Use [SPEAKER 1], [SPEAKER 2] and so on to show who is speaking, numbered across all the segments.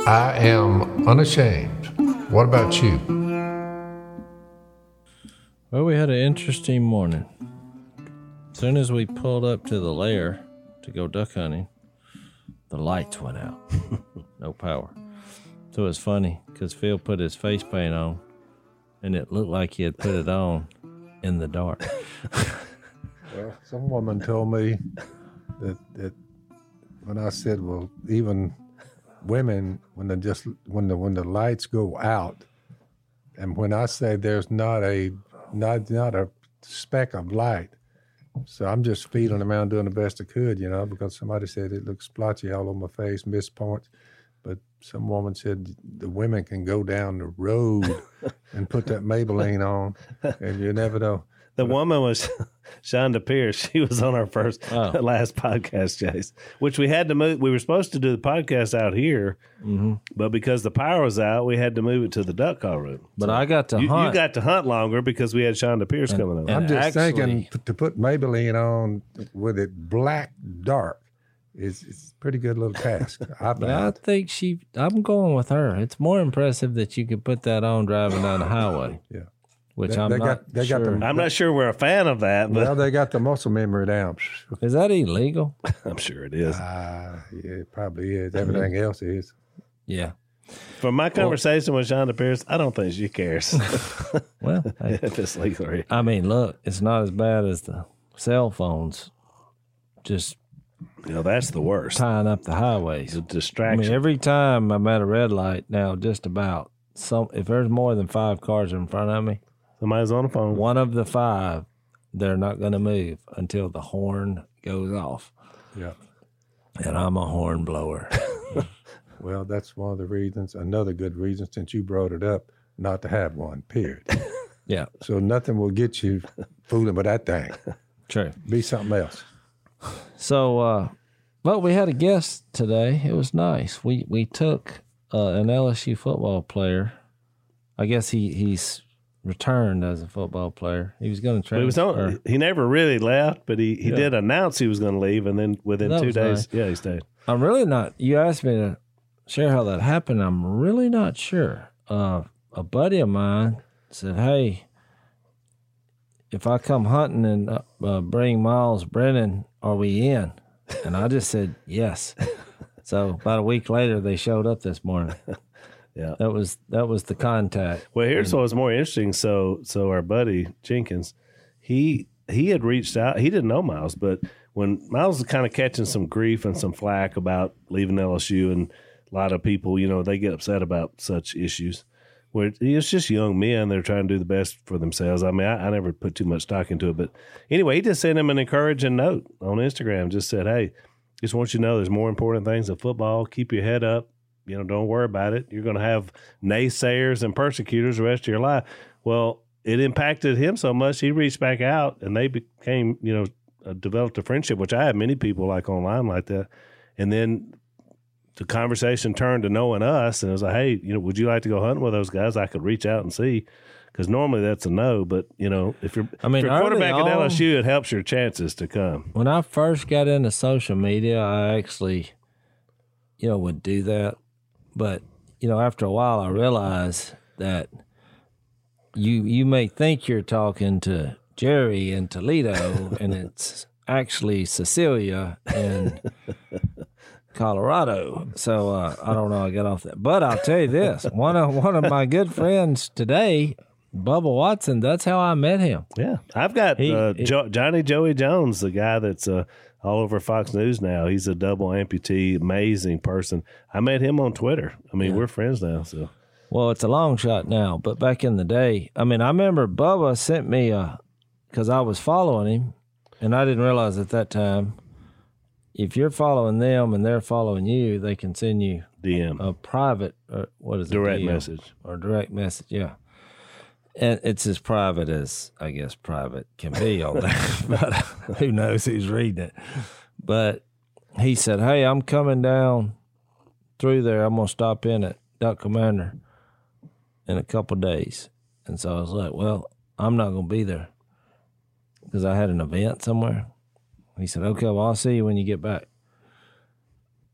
[SPEAKER 1] I am unashamed. What about you?
[SPEAKER 2] Well, we had an interesting morning. As soon as we pulled up to the lair to go duck hunting, the lights went out. No power. So it's funny because Phil put his face paint on and it looked like he had put it on in the dark.
[SPEAKER 1] Well, some woman told me that when I said, well, even women, when the lights go out, and when I say there's not a speck of light, so I'm just feeling around doing the best I could, because somebody said it looks splotchy all over my face, missed points. But some woman said the women can go down the road and put that Maybelline on, and you never know.
[SPEAKER 3] The woman was Shonda Pierce. She was on our last podcast, Chase, which we had to move. We were supposed to do the podcast out here, but because the power was out, we had to move it to the duck call room.
[SPEAKER 2] But so I got to hunt.
[SPEAKER 3] You got to hunt longer because we had Shonda Pierce coming on.
[SPEAKER 1] I'm just thinking to put Maybelline on with it black dark. It's a pretty good little task.
[SPEAKER 2] I think I'm going with her. It's more impressive that you could put that on driving down the highway.
[SPEAKER 1] Yeah.
[SPEAKER 2] Which I'm not sure.
[SPEAKER 3] I'm not sure we're a fan of that. But
[SPEAKER 1] well, they got the muscle memory down.
[SPEAKER 2] Is that illegal?
[SPEAKER 3] I'm sure it is.
[SPEAKER 1] Yeah, it probably is. Everything else is.
[SPEAKER 2] Yeah.
[SPEAKER 3] From my conversation with Shonda Pierce, I don't think she cares.
[SPEAKER 2] Well,
[SPEAKER 3] if it's legal.
[SPEAKER 2] I mean, look, it's not as bad as the cell phones. Just
[SPEAKER 3] that's the worst.
[SPEAKER 2] Tying up the highways.
[SPEAKER 3] The distraction.
[SPEAKER 2] I mean, every time I'm at a red light now, just about if there's more than 5 cars in front of me,
[SPEAKER 3] somebody's on the phone.
[SPEAKER 2] One of the 5, they're not going to move until the horn goes off.
[SPEAKER 1] Yeah.
[SPEAKER 2] And I'm a horn blower.
[SPEAKER 1] Well, that's one of the reasons, another good reason, since you brought it up, not to have one, period.
[SPEAKER 2] Yeah.
[SPEAKER 1] So nothing will get you fooling with that thing.
[SPEAKER 2] True.
[SPEAKER 1] Be something else.
[SPEAKER 2] So, but we had a guest today. It was nice. We took an LSU football player. I guess he's returned as a football player. He was going to transfer.
[SPEAKER 3] He never really left, but he did announce he was going to leave, and then within 2 days, he stayed.
[SPEAKER 2] I'm really not. You asked me to share how that happened. I'm really not sure. A buddy of mine said, "Hey, if I come hunting and bring Miles Brennan, are we in?" And I just said yes. So about a week later, they showed up this morning.
[SPEAKER 3] Yeah,
[SPEAKER 2] that was the contact.
[SPEAKER 3] Well, here's what was more interesting. So our buddy Jenkins, he had reached out. He didn't know Miles, but when Miles was kind of catching some grief and some flack about leaving LSU, and a lot of people, they get upset about such issues. Where it's just young men, they're trying to do the best for themselves. I mean, I never put too much stock into it, but anyway, he just sent him an encouraging note on Instagram. Just said, "Hey, just want you to know there's more important things than football. Keep your head up. Don't worry about it. You're going to have naysayers and persecutors the rest of your life." Well, it impacted him so much, he reached back out, and they became, developed a friendship, which I have many people like online like that. And then the conversation turned to knowing us, and it was like, "Hey, would you like to go hunting with those guys?" I could reach out and see, because normally that's a no. But if you're quarterback at LSU, it helps your chances to come.
[SPEAKER 2] When I first got into social media, I actually, would do that. But after a while, I realized that you may think you're talking to Jerry in Toledo, and it's actually Cecilia in Colorado. So I don't know. I got off that, but I'll tell you this: one of my good friends today, Bubba Watson. That's how I met him.
[SPEAKER 3] Yeah, I've got Johnny Joey Jones, the guy that's all over Fox News now. He's a double amputee, amazing person. I met him on Twitter. I mean, we're friends now. So,
[SPEAKER 2] well, it's a long shot now, but back in the day, I mean, I remember Bubba sent me because I was following him, and I didn't realize at that time, if you're following them and they're following you, they can send you
[SPEAKER 3] DM,
[SPEAKER 2] a private,
[SPEAKER 3] direct message,
[SPEAKER 2] or direct message. Yeah. And it's as private as, I guess, private can be on there. But who knows who's reading it. But he said, "Hey, I'm coming down through there. I'm going to stop in at Duck Commander in a couple of days." And so I was like, "Well, I'm not going to be there because I had an event somewhere." He said, "Okay, well, I'll see you when you get back."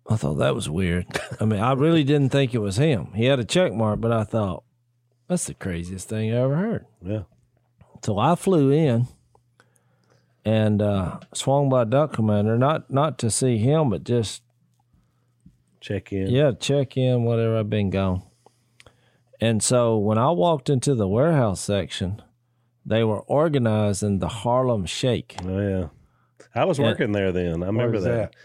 [SPEAKER 2] I thought that was weird. I mean, I really didn't think it was him. He had a check mark, but I thought, that's the craziest thing I ever heard.
[SPEAKER 3] Yeah.
[SPEAKER 2] So I flew in and swung by Duck Commander, not to see him, but just
[SPEAKER 3] check in.
[SPEAKER 2] Yeah, check in, whatever, I've been gone. And so when I walked into the warehouse section, they were organizing the Harlem Shake.
[SPEAKER 3] Oh, yeah. I was working there then. I remember that.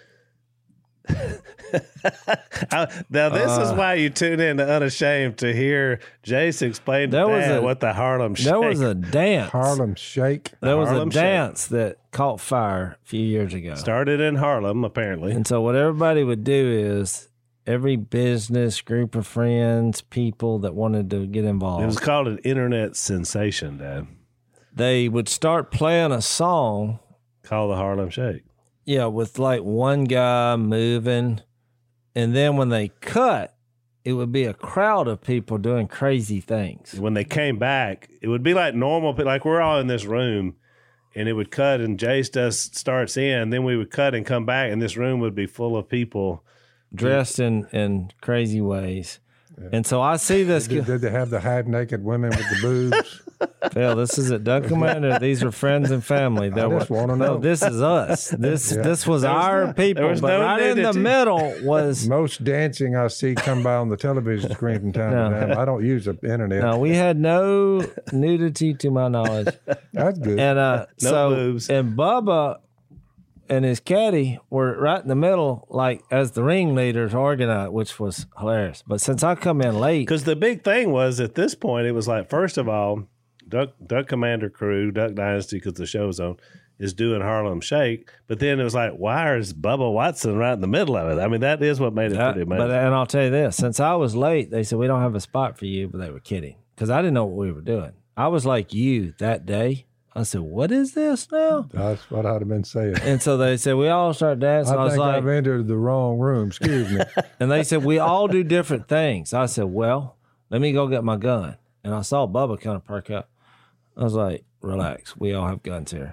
[SPEAKER 3] Now, this is why you tune in to Unashamed, to hear Jace explain to Dad what the Harlem Shake.
[SPEAKER 2] There was a dance.
[SPEAKER 1] Harlem Shake.
[SPEAKER 2] There was
[SPEAKER 3] Harlem
[SPEAKER 2] a dance that caught fire a few years ago.
[SPEAKER 3] Started in Harlem, apparently.
[SPEAKER 2] And so what everybody would do is every business, group of friends, people that wanted to get involved.
[SPEAKER 3] It was called an internet sensation, Dad.
[SPEAKER 2] They would start playing a song
[SPEAKER 3] called the Harlem Shake.
[SPEAKER 2] Yeah, with like one guy moving. And then when they cut, it would be a crowd of people doing crazy things.
[SPEAKER 3] When they came back, it would be like normal, like we're all in this room, and it would cut, and Jace starts in, then we would cut and come back, and this room would be full of people
[SPEAKER 2] dressed in crazy ways. Yeah. And so I see this.
[SPEAKER 1] Did they have the half naked women with the boobs?
[SPEAKER 2] Phil, this is at Duck Commander. These are friends and family.
[SPEAKER 1] I just want to know.
[SPEAKER 2] No, this is us. This was our people. But right in the middle was
[SPEAKER 1] most dancing I see come by on the television screen from time to time. I don't use the internet.
[SPEAKER 2] No, we had no nudity to my knowledge.
[SPEAKER 1] That's good.
[SPEAKER 2] And
[SPEAKER 3] no boobs.
[SPEAKER 2] And Bubba and his caddy were right in the middle, like as the ringleaders organized, which was hilarious. But since I come in late,
[SPEAKER 3] because the big thing was at this point, it was like, first of all, Duck Commander crew, Duck Dynasty, because the show's on, is doing Harlem Shake. But then it was like, why is Bubba Watson right in the middle of it? I mean, that is what made it pretty amazing.
[SPEAKER 2] And I'll tell you this, since I was late, they said, we don't have a spot for you, but they were kidding. Because I didn't know what we were doing. I was like you that day. I said, what is this now?
[SPEAKER 1] That's what I'd have been saying.
[SPEAKER 2] And so they said, we all start dancing.
[SPEAKER 1] I was like, I've entered the wrong room. Excuse me.
[SPEAKER 2] And they said, we all do different things. I said, well, let me go get my gun. And I saw Bubba kind of perk up. I was like, relax. We all have guns here.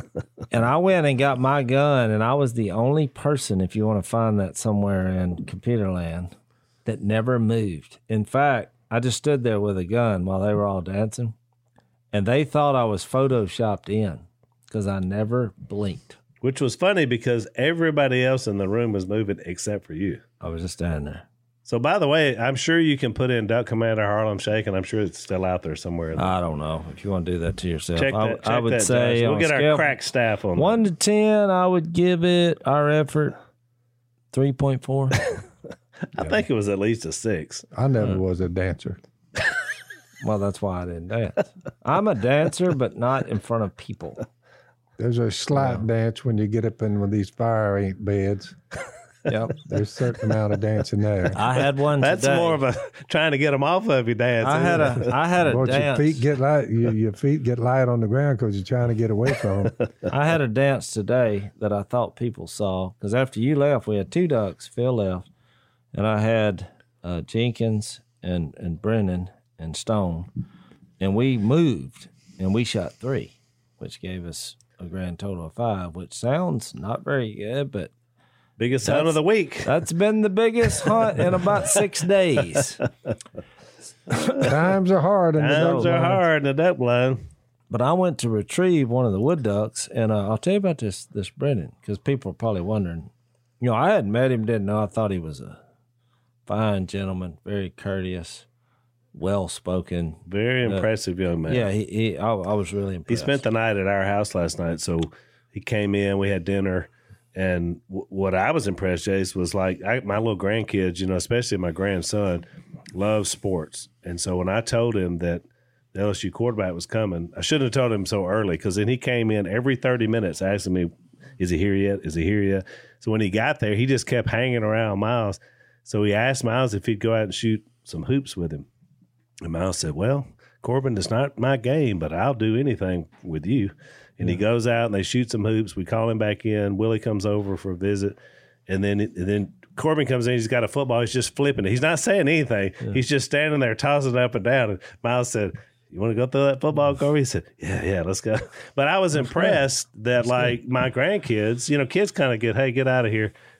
[SPEAKER 2] And I went and got my gun, and I was the only person, if you want to find that somewhere in computer land, that never moved. In fact, I just stood there with a gun while they were all dancing. And they thought I was photoshopped in because I never blinked.
[SPEAKER 3] Which was funny because everybody else in the room was moving except for you.
[SPEAKER 2] I was just standing there.
[SPEAKER 3] So, by the way, I'm sure you can put in Duck Commander Harlem Shake, and I'm sure it's still out there somewhere.
[SPEAKER 2] I don't know. If you want to do that to yourself,
[SPEAKER 3] I would say we'll get our crack staff on
[SPEAKER 2] 1 to 10, I would give it, our effort, 3.4.
[SPEAKER 3] I think it was at least a 6.
[SPEAKER 1] I never was a dancer.
[SPEAKER 2] Well, that's why I didn't dance. I'm a dancer, but not in front of people.
[SPEAKER 1] There's a slight dance when you get up in one of these fire ant beds.
[SPEAKER 2] Yep.
[SPEAKER 1] There's a certain amount of dancing there.
[SPEAKER 2] I had one
[SPEAKER 3] That's
[SPEAKER 2] today.
[SPEAKER 3] More of a trying to get them off of you dance.
[SPEAKER 2] I had a
[SPEAKER 1] Once
[SPEAKER 2] dance.
[SPEAKER 1] Your feet get light, your feet get light on the ground because you're trying to get away from them.
[SPEAKER 2] I had a dance today that I thought people saw because after you left, we had 2 ducks. Phil left, and I had Jenkins and Brennan and Stone, and we moved and we shot 3, which gave us a grand total of 5, which sounds not very good, but
[SPEAKER 3] biggest hunt of the week.
[SPEAKER 2] That's been the biggest hunt in about 6 days.
[SPEAKER 1] Times are hard in
[SPEAKER 3] the duck line.
[SPEAKER 2] But I went to retrieve one of the wood ducks, and I'll tell you about this Brennan, because people are probably wondering. You know, I hadn't met him, didn't know. I thought he was a fine gentleman, very courteous, well-spoken.
[SPEAKER 3] Very impressive young man.
[SPEAKER 2] Yeah, I was really impressed.
[SPEAKER 3] He spent the night at our house last night, so he came in, we had dinner, and what I was impressed, Jace, was like my little grandkids, you know, especially my grandson, loves sports. And so when I told him that the LSU quarterback was coming, I shouldn't have told him so early because then he came in every 30 minutes asking me, is he here yet? Is he here yet? So when he got there, he just kept hanging around Miles. So he asked Miles if he'd go out and shoot some hoops with him. And Miles said, well, Corbin, it's not my game, but I'll do anything with you. And he goes out and they shoot some hoops. We call him back in. Willie comes over for a visit. And then Corbin comes in. He's got a football. He's just flipping it. He's not saying anything. Yeah. He's just standing there tossing it up and down. And Miles said, you want to go through that football, Corbin? He said, yeah, let's go. But I was impressed that, like, my grandkids, you know, kids kind of get out of here.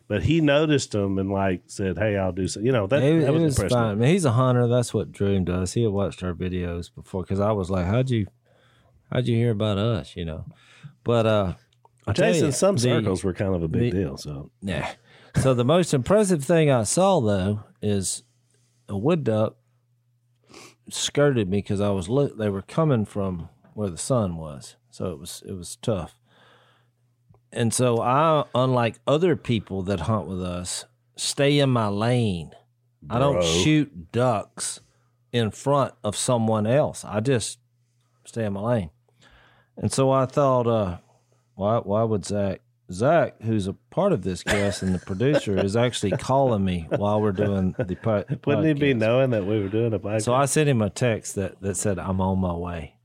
[SPEAKER 3] But he noticed them and like said, "Hey, I'll do so." You know, that
[SPEAKER 2] It
[SPEAKER 3] was
[SPEAKER 2] was
[SPEAKER 3] impressive.
[SPEAKER 2] fine. I mean, he's a hunter. That's what drew him to us. He had watched our videos before because I was like, "How'd you hear about us?" You know, but I'll tell
[SPEAKER 3] Jason,
[SPEAKER 2] you,
[SPEAKER 3] some
[SPEAKER 2] the-
[SPEAKER 3] circles were kind of a big deal. So
[SPEAKER 2] Yeah. So the most impressive thing I saw though is a wood duck skirted me because they were coming from where the sun was, so it was tough. And so I, unlike other people that hunt with us, stay in my lane. I don't
[SPEAKER 3] Bro.
[SPEAKER 2] shoot ducks in front of someone else. I just stay in my lane. And so I thought, why would Zach, who's a part of this cast and the producer, is actually calling me while we're doing the podcast.
[SPEAKER 3] wouldn't he be knowing that we were doing a podcast?
[SPEAKER 2] So I sent him a text that said, I'm on my way.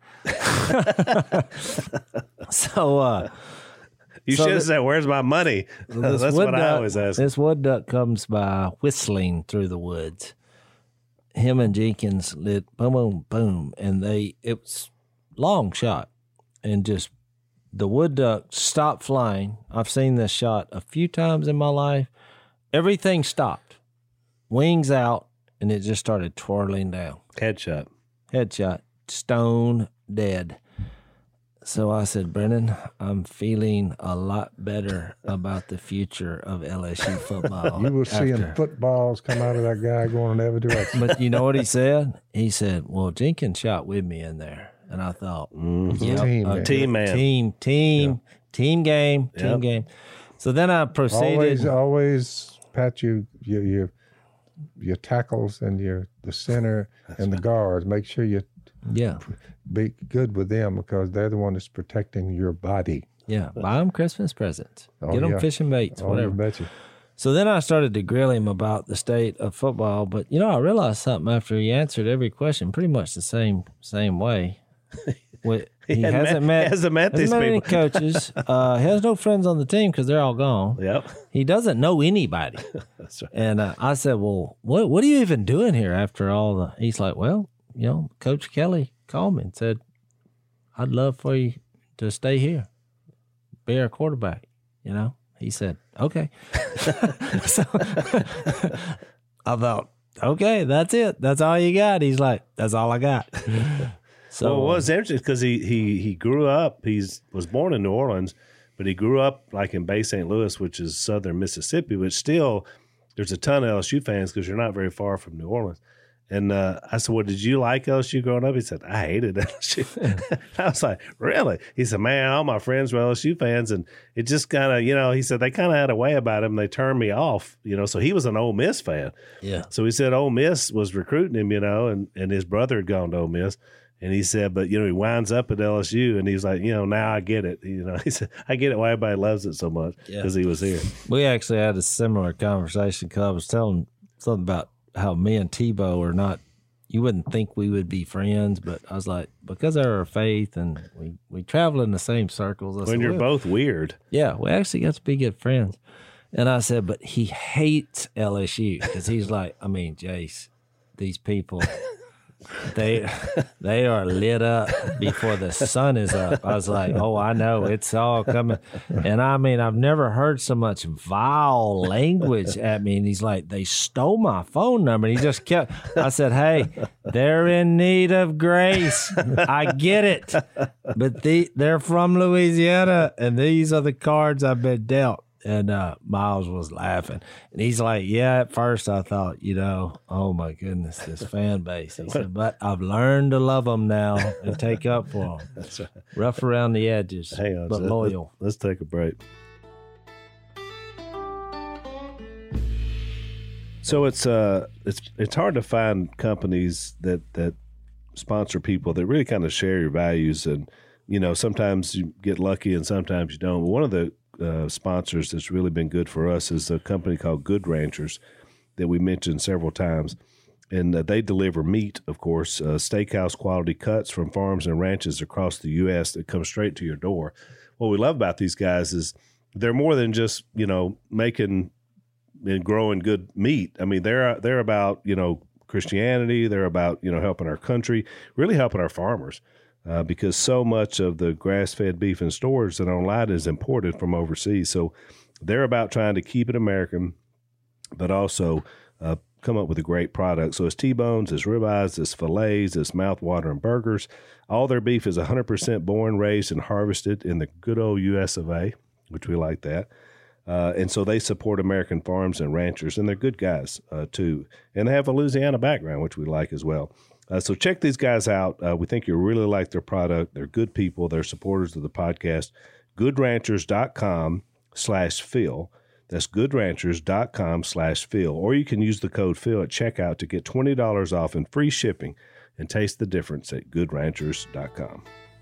[SPEAKER 2] So
[SPEAKER 3] you
[SPEAKER 2] so
[SPEAKER 3] should have
[SPEAKER 2] the-
[SPEAKER 3] said, "Where's my money?"
[SPEAKER 2] this
[SPEAKER 3] That's
[SPEAKER 2] wood
[SPEAKER 3] what I
[SPEAKER 2] duck-
[SPEAKER 3] always ask.
[SPEAKER 2] This wood duck comes by whistling through the woods. Him and Jenkins lit boom, boom, boom, and it was long shot, and just the wood duck stopped flying. I've seen this shot a few times in my life. Everything stopped, wings out, and it just started twirling down.
[SPEAKER 3] Headshot.
[SPEAKER 2] Headshot, stone dead. So I said, Brennan, I'm feeling a lot better about the future of LSU football.
[SPEAKER 1] You were seeing
[SPEAKER 2] after.
[SPEAKER 1] footballs come out of that guy going in every direction.
[SPEAKER 2] But you know what he said? He said, well, Jenkins shot with me in there. And I thought, yep,
[SPEAKER 1] Team
[SPEAKER 2] a
[SPEAKER 1] man.
[SPEAKER 3] Team man.
[SPEAKER 2] Team game.
[SPEAKER 3] Yep.
[SPEAKER 2] So then I proceeded.
[SPEAKER 1] Always pat your tackles and the center and the guards. Make sure you
[SPEAKER 2] Yeah.
[SPEAKER 1] be good with them because they're the one that's protecting your body.
[SPEAKER 2] Yeah. Buy them Christmas presents.
[SPEAKER 1] Oh,
[SPEAKER 2] Get them
[SPEAKER 1] yeah.
[SPEAKER 2] fishing baits,
[SPEAKER 1] Oh,
[SPEAKER 2] whatever.
[SPEAKER 1] you betcha.
[SPEAKER 2] So then I started to grill him about the state of football. But, I realized something after he answered every question pretty much the same way. He hasn't met
[SPEAKER 3] these
[SPEAKER 2] any
[SPEAKER 3] people.
[SPEAKER 2] coaches. He has no friends on the team because they're all gone.
[SPEAKER 3] Yep.
[SPEAKER 2] He doesn't know anybody.
[SPEAKER 3] That's right.
[SPEAKER 2] And I said, well, what are you even doing here after all the... He's like, well, Coach Kelly called me and said, I'd love for you to stay here, be our quarterback, He said, okay. So I thought, okay, that's it. That's all you got. He's like, that's all I got. So
[SPEAKER 3] Well, it was interesting because he grew up. Was born in New Orleans, but he grew up like in Bay St. Louis, which is southern Mississippi. Which still, there's a ton of LSU fans because you're not very far from New Orleans. And I said, well, did you like LSU growing up? He said, I hated LSU. I was like, really? He said, man, all my friends were LSU fans. And it just kind of, he said, they kind of had a way about him. They turned me off, so he was an Ole Miss fan.
[SPEAKER 2] yeah.
[SPEAKER 3] So he said Ole Miss was recruiting him, and his brother had gone to Ole Miss. And he said, but, he winds up at LSU. And he's like, now I get it. He said, I get it why everybody loves it so much because he was here.
[SPEAKER 2] We actually had a similar conversation because I was telling something about how me and Tebow are not, you wouldn't think we would be friends, but I was like, because of our faith and we travel in the same circles. I
[SPEAKER 3] When
[SPEAKER 2] said,
[SPEAKER 3] you're
[SPEAKER 2] "Well,
[SPEAKER 3] both weird.
[SPEAKER 2] yeah, we actually got to be good friends. And I said, but he hates LSU because he's like, Jace, these people, they are lit up before the sun is up. I was like, oh, I know, it's all coming. And I've never heard so much vile language at me. And he's like, they stole my phone number. And he just kept, I said, hey, they're in need of grace. I get it. But they're from Louisiana, and these are the cards I've been dealt. And Miles was laughing. And he's like, yeah, at first I thought, oh my goodness, this fan base. He said, but I've learned to love them now and take up for them.
[SPEAKER 3] That's right.
[SPEAKER 2] Rough around the edges,
[SPEAKER 3] Hang on.
[SPEAKER 2] but loyal.
[SPEAKER 3] Let's take a break. So it's hard to find companies that sponsor people that really kind of share your values, and sometimes you get lucky and sometimes you don't. But one of the sponsors that's really been good for us is a company called Good Ranchers that we mentioned several times, and they deliver meat, of course, steakhouse quality cuts from farms and ranches across the U.S. that come straight to your door. What we love about these guys is they're more than just making and growing good meat. They're about Christianity. They're about helping our country, really helping our farmers. Because so much of the grass-fed beef in stores and online is imported from overseas. So they're about trying to keep it American, but also come up with a great product. So it's T-bones, it's ribeyes, it's fillets, it's mouth-watering burgers. All their beef is 100% born, raised, and harvested in the good old U.S. of A., which we like that. And so they support American farms and ranchers, and they're good guys, too. And they have a Louisiana background, which we like as well. So check these guys out. We think you'll really like their product. They're good people. They're supporters of the podcast. GoodRanchers.com/Phil. That's GoodRanchers.com/Phil. Or you can use the code Phil at checkout to get $20 off and free shipping, and taste the difference at GoodRanchers.com.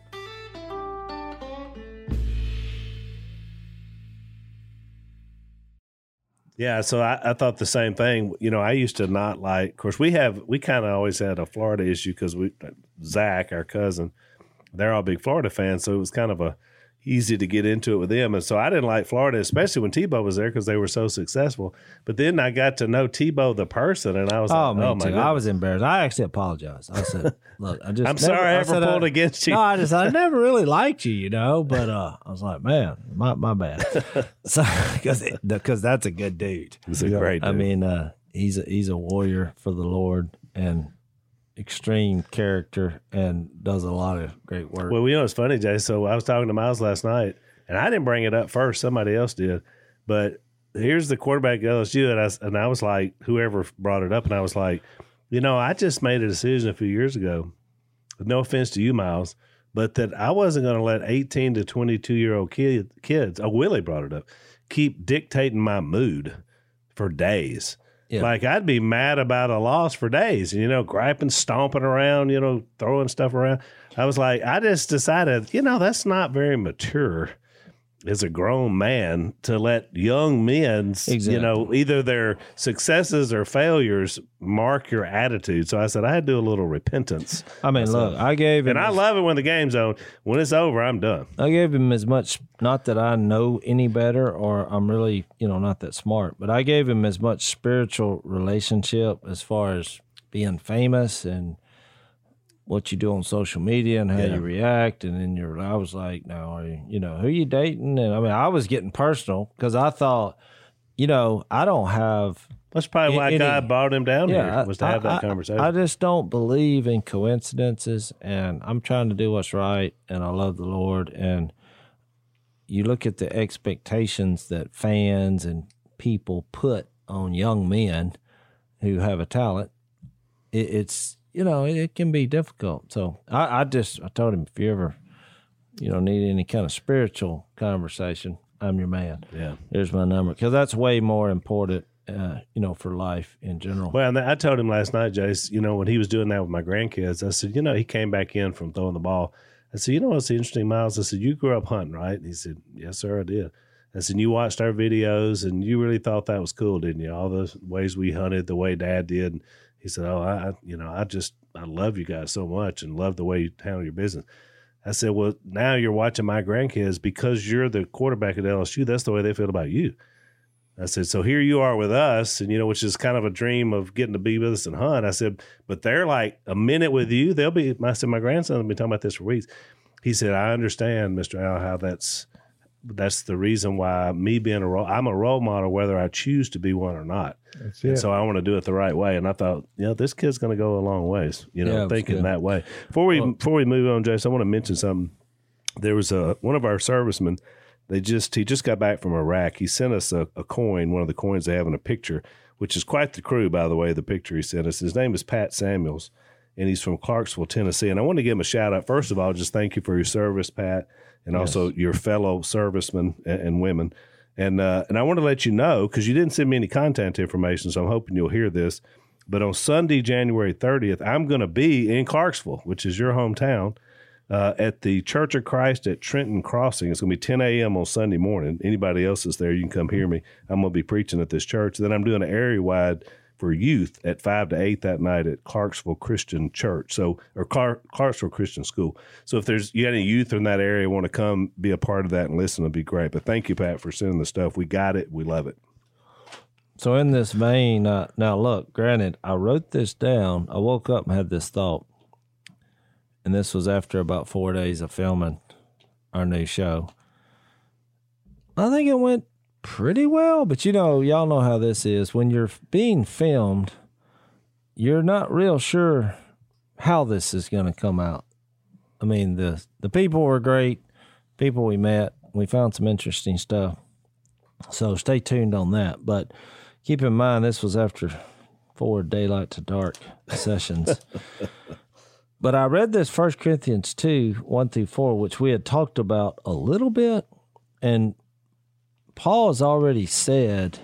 [SPEAKER 3] Yeah, so I thought the same thing. You know, I used to not like. Of course, we kind of always had a Florida issue because Zach, our cousin, they're all big Florida fans, so it was kind of easy to get into it with them. And so I didn't like Florida, especially when Tebow was there because they were so successful. But then I got to know Tebow the person, and I was like,
[SPEAKER 2] my goodness. I was embarrassed. I actually apologized. I said, "Look,
[SPEAKER 3] I'm sorry I ever pulled against you."
[SPEAKER 2] No, I never really liked you, But I was like, man, my bad. So because that's a good dude.
[SPEAKER 3] He's a great dude.
[SPEAKER 2] I mean, he's a warrior for the Lord and extreme character and does a lot of great work.
[SPEAKER 3] Well, it's funny, Jay. So I was talking to Miles last night, and I didn't bring it up first. Somebody else did. But here's the quarterback at LSU, and I was like, whoever brought it up, and I was like, I just made a decision a few years ago, no offense to you, Miles, but that I wasn't going to let 18 to 22-year-old kids, Willie brought it up, keep dictating my mood for days. Yeah. Like, I'd be mad about a loss for days, griping, stomping around, throwing stuff around. I was like, I just decided, that's not very mature as a grown man to let young men's, either their successes or failures mark your attitude. So I said, I had to do a little repentance.
[SPEAKER 2] I mean, look, I gave him.
[SPEAKER 3] And I love it when the game's on. When it's over, I'm done.
[SPEAKER 2] I gave him as much, not that I know any better or I'm really, not that smart, but I gave him as much spiritual relationship as far as being famous and what you do on social media and how you react. And then I was like, now, who are you dating? And I mean, I was getting personal because I thought, I don't have.
[SPEAKER 3] That's probably why God brought him down here, was to have that conversation.
[SPEAKER 2] I just don't believe in coincidences, and I'm trying to do what's right, and I love the Lord. And you look at the expectations that fans and people put on young men who have a talent. It's it can be difficult. So I told him, if you ever, need any kind of spiritual conversation, I'm your man.
[SPEAKER 3] Yeah.
[SPEAKER 2] Here's my number. Because that's way more important, for life in general.
[SPEAKER 3] Well, and I told him last night, Jace, when he was doing that with my grandkids, I said, he came back in from throwing the ball. I said, what's interesting, Miles? I said, you grew up hunting, right? And he said, yes, sir, I did. I said, you watched our videos and you really thought that was cool, didn't you? All the ways we hunted, the way Dad did. And he said, I love you guys so much and love the way you handle your business. I said, well, now you're watching my grandkids because you're the quarterback at LSU. That's the way they feel about you. I said, so here you are with us, and which is kind of a dream of getting to be with us and hunt. I said, but they're like a minute with you. I said, my grandson has been talking about this for weeks. He said, I understand, Mr. Al, how that's the reason why me being I'm a role model, whether I choose to be one or not. And so I want to do it the right way. And I thought, this kid's going to go a long ways, thinking that way. Before we move on, Jason, I want to mention something. There was one of our servicemen. He just got back from Iraq. He sent us a coin, one of the coins they have in a picture, which is quite the crew, by the way, the picture he sent us. His name is Pat Samuels, and he's from Clarksville, Tennessee. And I want to give him a shout out. First of all, just thank you for your service, Pat, and also your fellow servicemen and women. And I want to let you know, because you didn't send me any contact information, so I'm hoping you'll hear this. But on Sunday, January 30th, I'm going to be in Clarksville, which is your hometown, at the Church of Christ at Trenton Crossing. It's going to be 10 a.m. on Sunday morning. Anybody else is there, you can come hear me. I'm going to be preaching at this church. Then I'm doing an area-wide for youth at 5 to 8 that night at Clarksville Christian Church, Clarksville Christian School. So if you got any youth in that area want to come be a part of that and listen, it'll be great. But thank you, Pat, for sending the stuff. We got it. We love it.
[SPEAKER 2] So in this vein, now look, granted, I wrote this down. I woke up and had this thought, and this was after about 4 days of filming our new show. I think it went pretty well, but y'all know how this is. When you're being filmed, you're not real sure how this is going to come out. I mean, the people were great, people we met. We found some interesting stuff. So stay tuned on that. But keep in mind, this was after 4 daylight to dark sessions. But I read this 1 Corinthians 2, 1-4, which we had talked about a little bit. And Paul has already said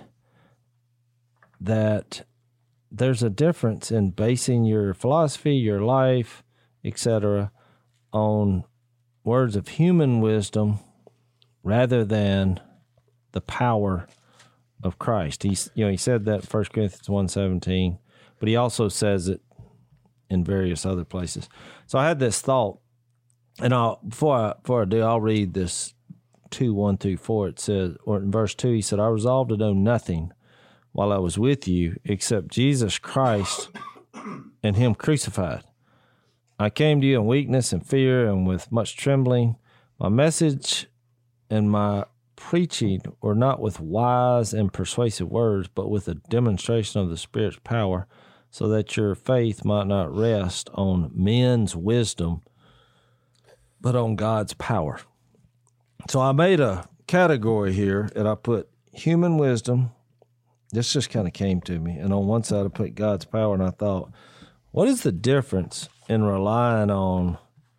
[SPEAKER 2] that there's a difference in basing your philosophy, your life, etc., on words of human wisdom rather than the power of Christ. He said that in 1 Corinthians 1:17, but he also says it in various other places. So I had this thought, and before I do, I'll read this 2:1-4. It says, or in verse 2, he said, I resolved to know nothing while I was with you except Jesus Christ and him crucified. I came to you in weakness and fear and with much trembling. My message and my preaching were not with wise and persuasive words, but with a demonstration of the Spirit's power, so that your faith might not rest on men's wisdom, but on God's power. So I made a category here, and I put human wisdom. This just kind of came to me. And on one side, I put God's power, and I thought, what is the difference in relying on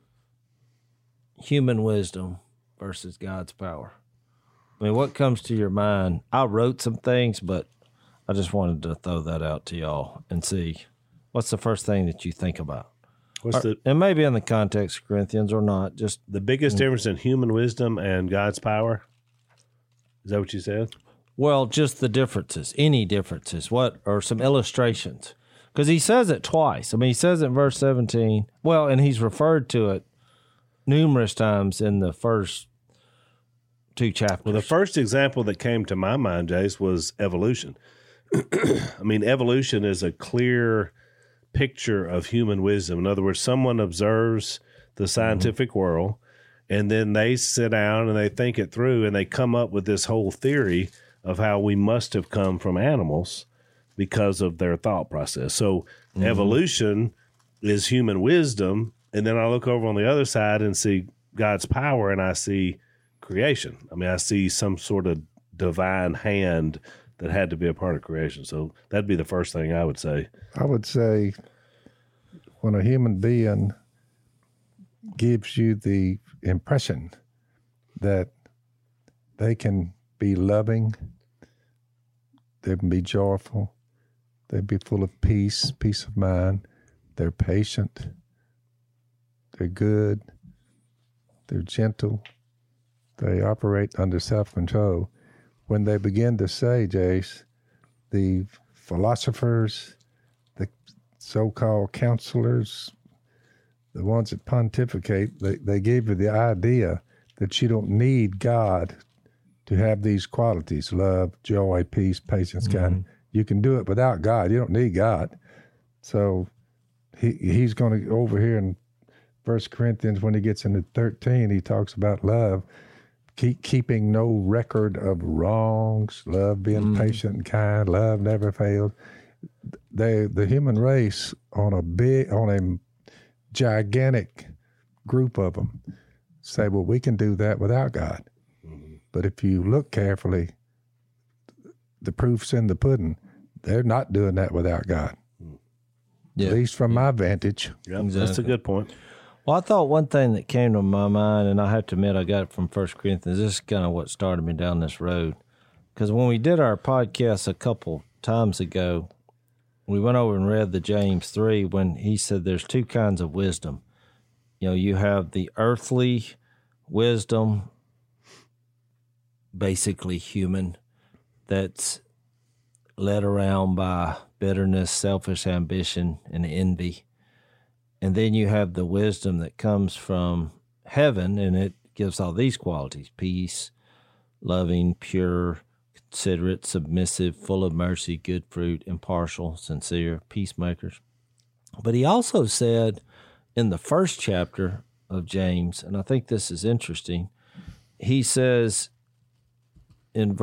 [SPEAKER 2] human wisdom versus God's power? I mean, what comes to your mind? I wrote some things, but I just wanted to throw that out to y'all and see what's the first thing that you think about. And maybe in the context of Corinthians or not, just
[SPEAKER 3] the biggest difference in human wisdom and God's power? Is that what you said?
[SPEAKER 2] Well, just the differences, any differences, or some illustrations. Because he says it twice. I mean, he says it in verse 17. Well, and he's referred to it numerous times in the first 2 chapters.
[SPEAKER 3] Well, the first example that came to my mind, Jace, was evolution. I mean, evolution is a clear picture of human wisdom. In other words, someone observes the scientific world, and then they sit down and they think it through, and they come up with this whole theory of how we must have come from animals because of their thought process. So evolution is human wisdom, and then I look over on the other side and see God's power, and I see creation. I mean, I see some sort of divine hand that had to be a part of creation. So that'd be the first thing I would say.
[SPEAKER 1] I would say when a human being gives you the impression that they can be loving, they can be joyful, they be full of peace of mind, they're patient, they're good, they're gentle, they operate under self-control. When they begin to say, Jace, the philosophers, the so-called counselors, the ones that pontificate, they give you the idea that you don't need God to have these qualities, love, joy, peace, patience, kindness. You can do it without God. You don't need God. So he's going to, over here in 1 Corinthians, when he gets into 13, he talks about love. Keeping no record of wrongs, love being patient and kind, love never fails. The human race on a gigantic group of them say, well, we can do that without God. But if you look carefully, the proof's in the pudding. They're not doing that without God. At least from my vantage.
[SPEAKER 3] Yep, exactly. That's a good point.
[SPEAKER 2] Well, I thought one thing that came to my mind, and I have to admit I got it from 1 Corinthians, this is kind of what started me down this road. Because when we did our podcast a couple times ago, we went over and read the James 3 when he said there's 2 kinds of wisdom. You have the earthly wisdom, basically human, that's led around by bitterness, selfish ambition, and envy. And then you have the wisdom that comes from heaven, and it gives all these qualities: peace, loving, pure, considerate, submissive, full of mercy, good fruit, impartial, sincere, peacemakers. But he also said in the first chapter of James, and I think this is interesting, he says in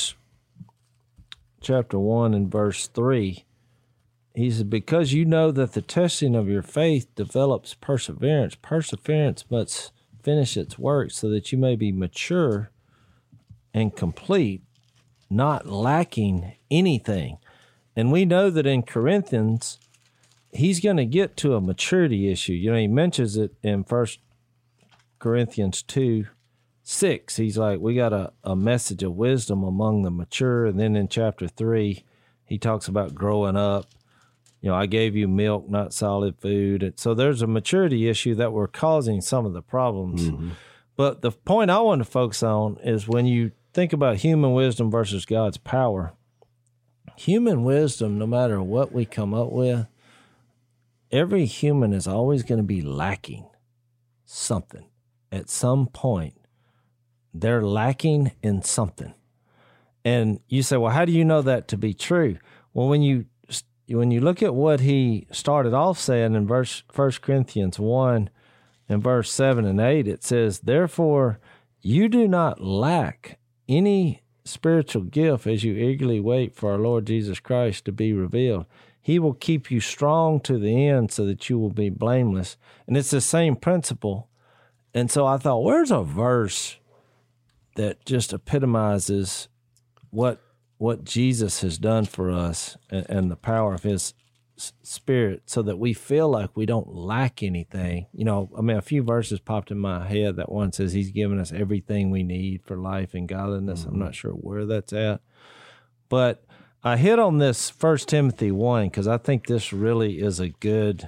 [SPEAKER 2] chapter 1 and verse 3, he said, because you know that the testing of your faith develops perseverance. Perseverance must finish its work so that you may be mature and complete, not lacking anything. And we know that in Corinthians, he's going to get to a maturity issue. You know, he mentions it in 1 Corinthians 2:6. He's like, we got a message of wisdom among the mature. And then in chapter 3, he talks about growing up. You know, I gave you milk, not solid food. And so there's a maturity issue that we're causing some of the problems. Mm-hmm. But the point I want to focus on is when you think about human wisdom versus God's power, human wisdom, no matter what we come up with, every human is always going to be lacking something. At some point, they're lacking in something. And you say, well, how do you know that to be true? Well, when you look at what he started off saying in 1 Corinthians 1 and verse 7 and 8, it says, therefore, you do not lack any spiritual gift as you eagerly wait for our Lord Jesus Christ to be revealed. He will keep you strong to the end so that you will be blameless. And it's the same principle. And so I thought, where's a verse that just epitomizes what Jesus has done for us and the power of his Spirit so that we feel like we don't lack anything? You know, I mean, a few verses popped in my head. That one says he's given us everything we need for life and godliness. Mm-hmm. I'm not sure where that's at. But I hit on this 1 Timothy 1 because I think this really is a good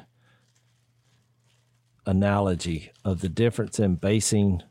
[SPEAKER 2] analogy of the difference in basing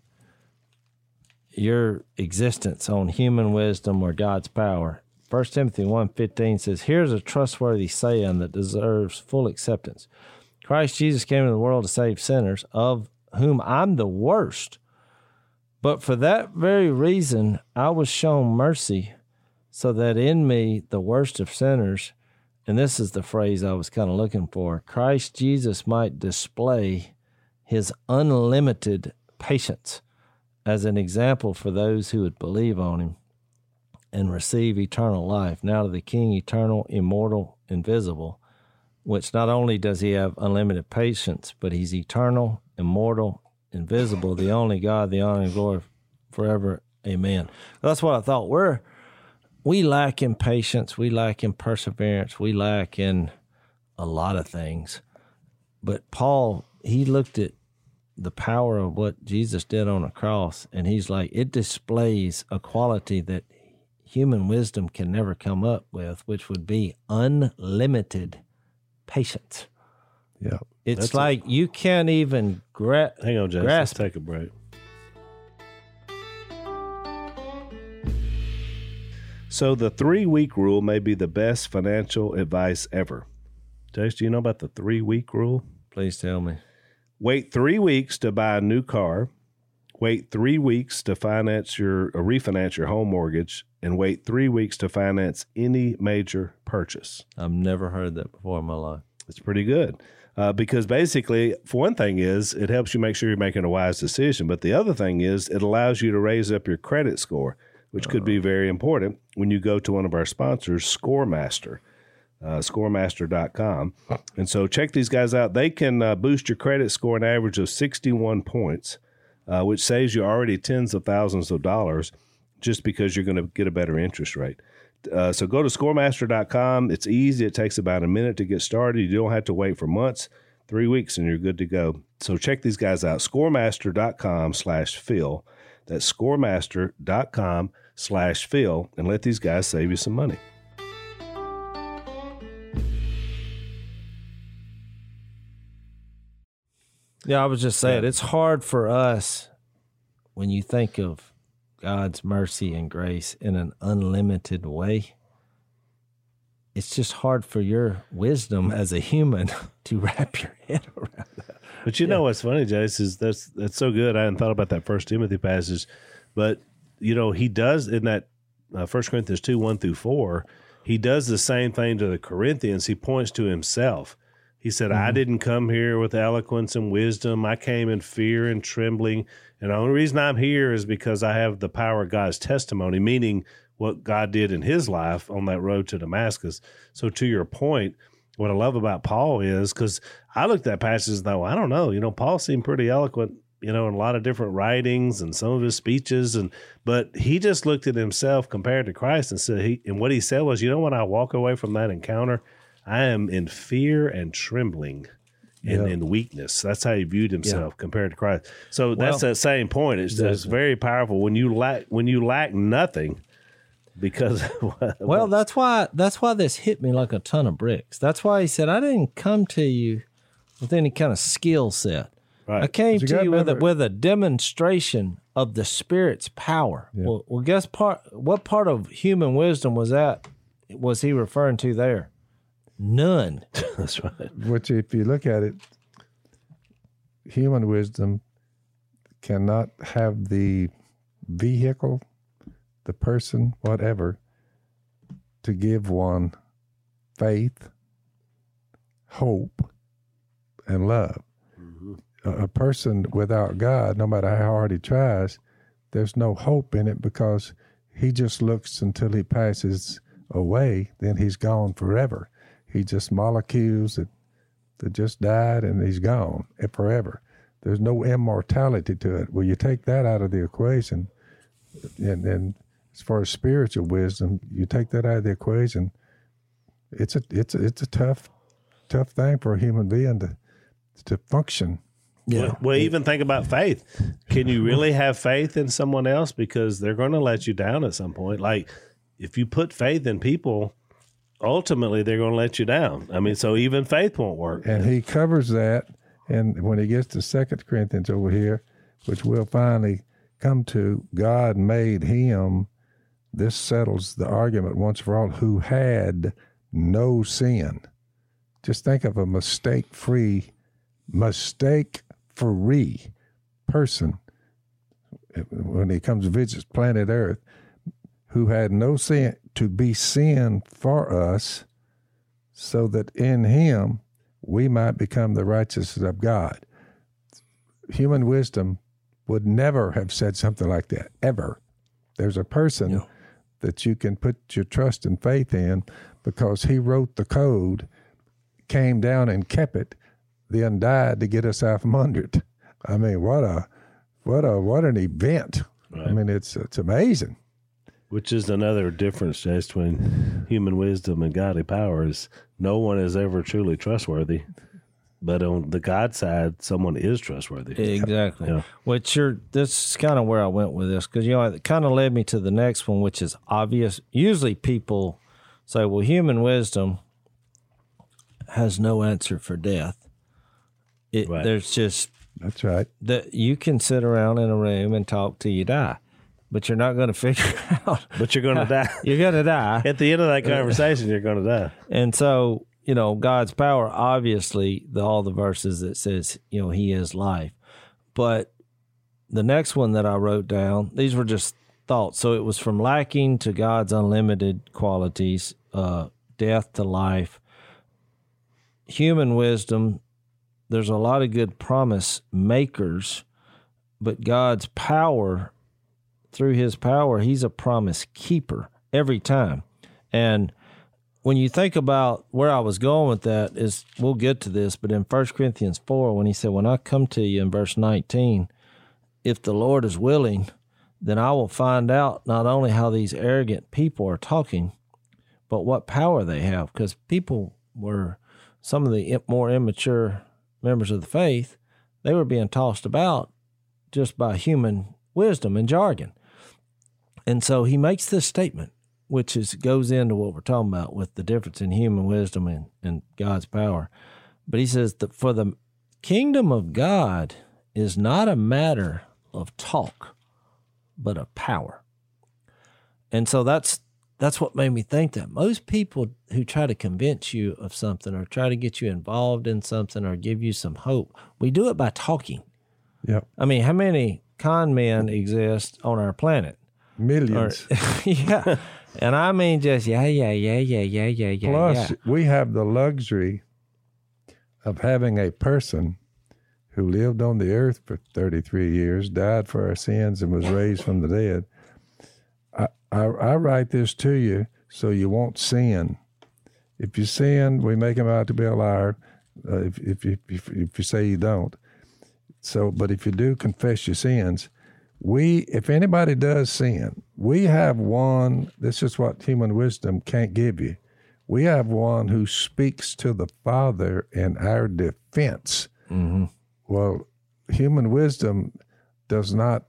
[SPEAKER 2] your existence on human wisdom or God's power. 1 Timothy 1:15 says, here's a trustworthy saying that deserves full acceptance. Christ Jesus came into the world to save sinners, of whom I'm the worst. But for that very reason, I was shown mercy, so that in me, the worst of sinners, and this is the phrase I was kind of looking for, Christ Jesus might display his unlimited patience as an example for those who would believe on him and receive eternal life. Now to the King, eternal, immortal, invisible, which not only does he have unlimited patience, but he's eternal, immortal, invisible, the only God, the honor and glory forever. Amen. That's what I thought. We lack in patience. We lack in perseverance. We lack in a lot of things. But Paul, he looked at the power of what Jesus did on the cross, and he's like, it displays a quality that human wisdom can never come up with, which would be unlimited patience.
[SPEAKER 1] Yeah.
[SPEAKER 2] It's like you can't even
[SPEAKER 3] hang on, Jason. Let's take a break. So the 3-week rule may be the best financial advice ever. Jace, do you know about the 3-week rule?
[SPEAKER 2] Please tell me.
[SPEAKER 3] Wait 3 weeks to buy a new car. Wait 3 weeks to refinance your home mortgage, and wait 3 weeks to finance any major purchase.
[SPEAKER 2] I've never heard that before in my life.
[SPEAKER 3] It's pretty good because basically, for one thing is it helps you make sure you're making a wise decision. But the other thing is it allows you to raise up your credit score, which could be very important when you go to one of our sponsors, ScoreMaster. ScoreMaster.com. And so check these guys out. They can boost your credit score an average of 61 points, which saves you already tens of thousands of dollars just because you're going to get a better interest rate. So go to ScoreMaster.com. It's easy. It takes about a minute to get started. You don't have to wait for months, 3 weeks, and you're good to go. So check these guys out. ScoreMaster.com/Phil. That's ScoreMaster.com/Phil, and let these guys save you some money.
[SPEAKER 2] Yeah, I was just saying, it's hard for us when you think of God's mercy and grace in an unlimited way. It's just hard for your wisdom as a human to wrap your head around that.
[SPEAKER 3] But you know what's funny, Jace, is that's so good. I hadn't thought about that 1 Timothy passage, but you know he does in that 1 Corinthians 2:1-4. He does the same thing to the Corinthians. He points to himself. He said, I didn't come here with eloquence and wisdom. I came in fear and trembling. And the only reason I'm here is because I have the power of God's testimony, meaning what God did in his life on that road to Damascus. So to your point, what I love about Paul is, because I looked at that passage and thought, well, I don't know, Paul seemed pretty eloquent, in a lot of different writings and some of his speeches, but he just looked at himself compared to Christ and said, and what he said was, when I walk away from that encounter, I am in fear and trembling and in weakness. That's how he viewed himself compared to Christ. So that's that same point. It's very powerful when you lack nothing. Because
[SPEAKER 2] that's why this hit me like a ton of bricks. That's why he said, I didn't come to you with any kind of skill set. Right. I came to you with a demonstration of the Spirit's power. Yeah. Well, guess what part of human wisdom was he referring to there? None.
[SPEAKER 3] That's right.
[SPEAKER 1] Which, if you look at it, human wisdom cannot have the vehicle, the person, whatever, to give one faith, hope, and love. Mm-hmm. A person without God, no matter how hard he tries, there's no hope in it, because he just looks until he passes away, then he's gone forever. He just molecules that just died, and he's gone forever. There's no immortality to it. Well, you take that out of the equation, and as far as spiritual wisdom, you take that out of the equation, it's a tough thing for a human being to function.
[SPEAKER 3] Yeah. Well, even think about faith. Can you really have faith in someone else? Because they're going to let you down at some point. Like, if you put faith in people, ultimately they're going to let you down. I mean, so even faith won't work.
[SPEAKER 1] And he covers that. And when he gets to 2 Corinthians over here, which we'll finally come to, God made him, this settles the argument once for all, who had no sin. Just think of a mistake-free person when he comes to visit planet Earth, who had no sin, to be sin for us, so that in him we might become the righteousness of God. Human wisdom would never have said something like that, ever. There's a person that you can put your trust and faith in, because he wrote the code, came down and kept it, then died to get us out from under it. I mean, what an event. Right. I mean, it's amazing.
[SPEAKER 3] Which is another difference just between human wisdom and godly power, is no one is ever truly trustworthy. But on the God side, someone is trustworthy.
[SPEAKER 2] Exactly. Yeah. This is kind of where I went with this, because, it kind of led me to the next one, which is obvious. Usually people say, well, human wisdom has no answer for death.
[SPEAKER 3] Right.
[SPEAKER 2] There's just...
[SPEAKER 1] That's right.
[SPEAKER 2] That you can sit around in a room and talk till you die, but you're not going to figure out.
[SPEAKER 3] But you're going to die.
[SPEAKER 2] You're going to die.
[SPEAKER 3] At the end of that conversation, you're going to die.
[SPEAKER 2] And so, God's power, obviously, all the verses that says, he is life. But the next one that I wrote down, these were just thoughts. So it was from lacking to God's unlimited qualities, death to life, human wisdom. There's a lot of good promise makers, but God's power, through his power, he's a promise keeper every time. And when you think about where I was going with that, is we'll get to this, but in 1 Corinthians 4, when he said, when I come to you in verse 19, if the Lord is willing, then I will find out not only how these arrogant people are talking, but what power they have. Because people were, some of the more immature members of the faith, they were being tossed about just by human wisdom and jargon. And so he makes this statement, which goes into what we're talking about with the difference in human wisdom and God's power. But he says that for the kingdom of God is not a matter of talk, but of power. And so that's what made me think that most people who try to convince you of something or try to get you involved in something or give you some hope, we do it by talking.
[SPEAKER 1] Yep.
[SPEAKER 2] I mean, how many con men exist on our planet?
[SPEAKER 1] Millions.
[SPEAKER 2] Yeah. And I mean just, yeah.
[SPEAKER 1] Plus, we have the luxury of having a person who lived on the earth for 33 years, died for our sins, and was raised from the dead. I write this to you so you won't sin. If you sin, we make him out to be a liar. If you say you don't. So, but if you do confess your sins, if anybody does sin, we have one. This is what human wisdom can't give you. We have one who speaks to the Father in our defense.
[SPEAKER 2] Mm-hmm.
[SPEAKER 1] Well, human wisdom does not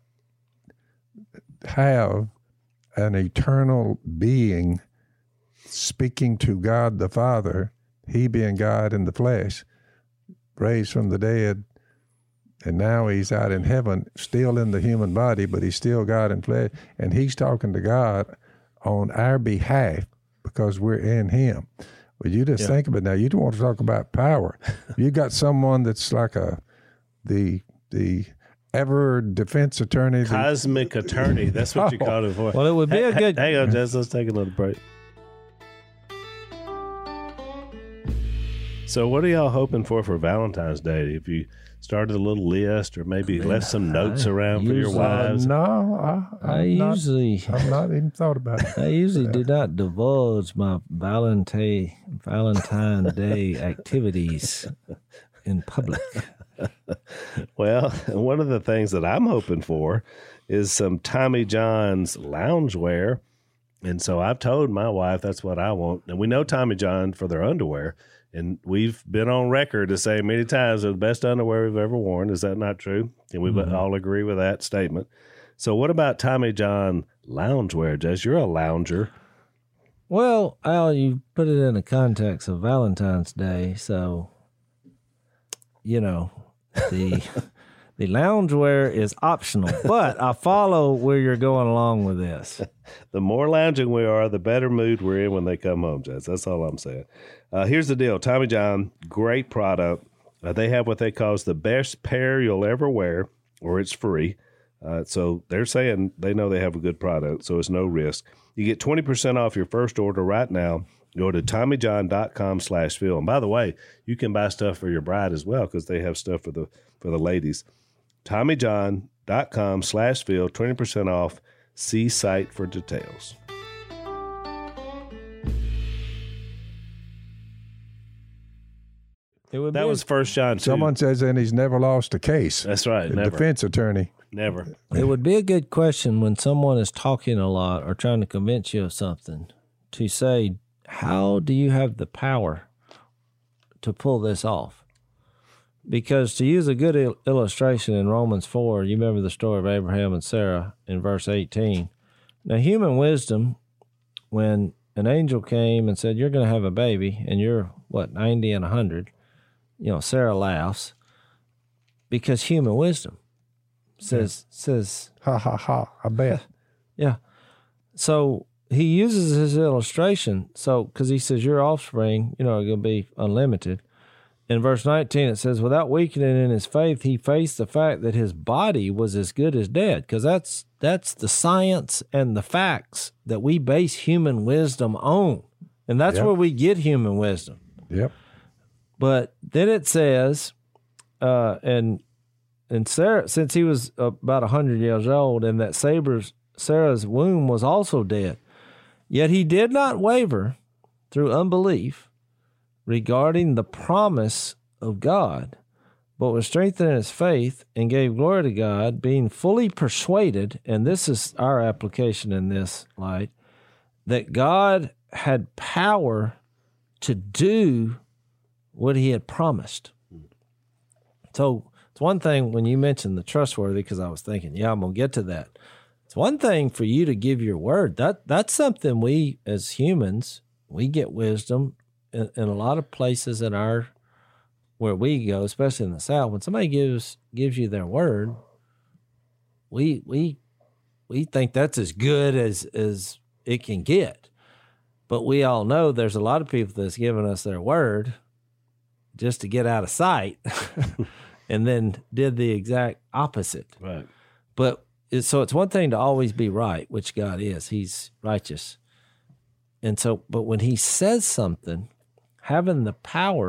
[SPEAKER 1] have an eternal being speaking to God the Father, he being God in the flesh, raised from the dead, and now he's out in heaven, still in the human body, but he's still God in flesh, and he's talking to God on our behalf because we're in him. Well, you just think of it now. You don't want to talk about power. You got someone that's like the ever defense attorney.
[SPEAKER 3] Cosmic attorney. That's what you call it for.
[SPEAKER 2] Well, it would be a good...
[SPEAKER 3] Hang on, Jess. Let's take another break. So what are y'all hoping for Valentine's Day? If you started a little list or maybe left some notes around for your wives?
[SPEAKER 1] No, I've not even thought about it.
[SPEAKER 2] I usually do not divulge my Valentine Day activities in public.
[SPEAKER 3] Well, one of the things that I'm hoping for is some Tommy John's loungewear. And so I've told my wife that's what I want. And we know Tommy John for their underwear. And we've been on record to say many times they're the best underwear we've ever worn. Is that not true? And we all agree with that statement. So what about Tommy John loungewear, Jess? You're a lounger.
[SPEAKER 2] Well, Al, you put it in the context of Valentine's Day. So, the loungewear is optional, but I follow where you're going along with this.
[SPEAKER 3] The more lounging we are, the better mood we're in when they come home, Jess. That's all I'm saying. Here's the deal. Tommy John, great product. They have what they call the best pair you'll ever wear, or it's free. So they're saying they know they have a good product, so it's no risk. You get 20% off your first order right now. Go to TommyJohn.com/Phil. And by the way, you can buy stuff for your bride as well because they have stuff for the ladies. TommyJohn.com/Phil, 20% off. See site for details. That was 1 John 2.
[SPEAKER 1] Someone says, and he's never lost a case.
[SPEAKER 3] That's right.
[SPEAKER 1] A
[SPEAKER 3] Never.
[SPEAKER 1] defense attorney.
[SPEAKER 3] Never.
[SPEAKER 2] It would be a good question when someone is talking a lot or trying to convince you of something to say, how do you have the power to pull this off? Because to use a good illustration in Romans 4, you remember the story of Abraham and Sarah in verse 18. Now, human wisdom, when an angel came and said, you're going to have a baby, and you're, 90 and 100, Sarah laughs because human wisdom says,
[SPEAKER 1] ha, ha, ha, I bet.
[SPEAKER 2] Yeah. So he uses his illustration. So, because he says, your offspring, are going to be unlimited. In verse 19, it says, without weakening in his faith, he faced the fact that his body was as good as dead. Because that's the science and the facts that we base human wisdom on. And that's where we get human wisdom.
[SPEAKER 1] Yep.
[SPEAKER 2] But then it says, and Sarah, since he was about 100 years old, and that Sarah's womb was also dead, yet he did not waver through unbelief regarding the promise of God, but was strengthened in his faith and gave glory to God, being fully persuaded, and this is our application in this light, that God had power to do what he had promised. So it's one thing when you mentioned the trustworthy, because I was thinking, I'm going to get to that. It's one thing for you to give your word. That's something we as humans, we get wisdom in a lot of places where we go, especially in the South. When somebody gives you their word, we think that's as good as it can get. But we all know there's a lot of people that's giving us their word just to get out of sight and then did the exact opposite.
[SPEAKER 3] Right.
[SPEAKER 2] But it's one thing to always be right, which God is. He's righteous. And so, but when he says something, having the power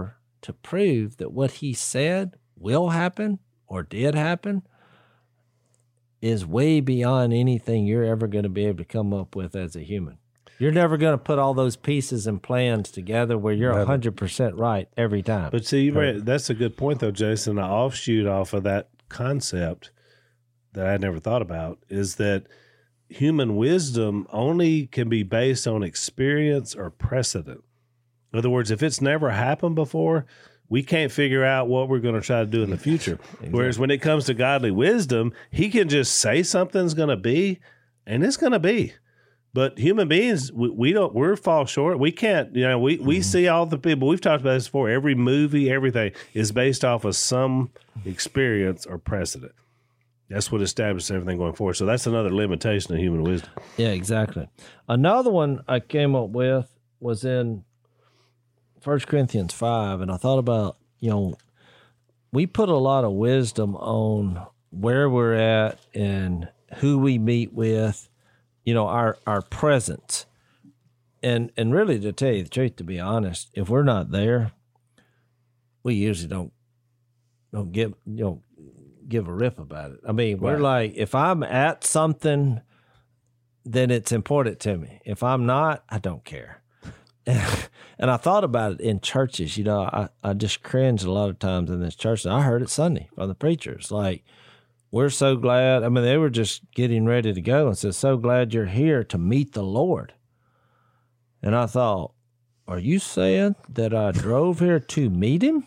[SPEAKER 2] to prove that what he said will happen or did happen is way beyond anything you're ever going to be able to come up with as a human. You're never going to put all those pieces and plans together where you're 100% right every time.
[SPEAKER 3] But see, that's a good point, though, Jason. An offshoot off of that concept that I never thought about is that human wisdom only can be based on experience or precedent. In other words, if it's never happened before, we can't figure out what we're going to try to do in the future. Exactly. Whereas when it comes to godly wisdom, he can just say something's going to be, and it's going to be. But human beings, we fall short. We can't, we see all the people, we've talked about this before, every movie, everything is based off of some experience or precedent. That's what establishes everything going forward. So that's another limitation of human wisdom.
[SPEAKER 2] Yeah, exactly. Another one I came up with was in 1 Corinthians 5, and I thought about, we put a lot of wisdom on where we're at and who we meet with, our presence. And really, to tell you the truth, to be honest, if we're not there, we usually don't give a rip about it. I mean, we're like, if I'm at something, then it's important to me. If I'm not, I don't care. And I thought about it in churches. I just cringe a lot of times in this church. And I heard it Sunday from the preachers. Like, we're so glad. I mean, they were just getting ready to go and said, so glad you're here to meet the Lord. And I thought, are you saying that I drove here to meet him?